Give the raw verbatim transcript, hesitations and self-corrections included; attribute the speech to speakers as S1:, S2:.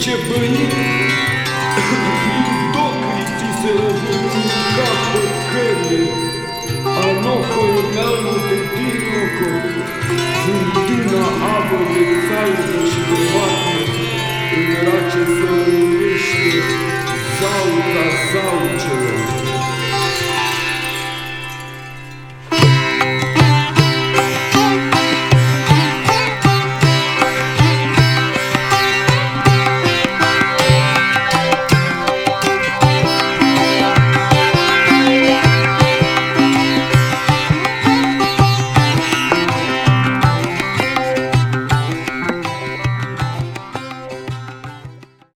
S1: ce băit, idocriții se răjunca pe căle, anoco neamul de dinoco, fântâna apă de țaibă și de vată, în race se rănește zauca zaucelor.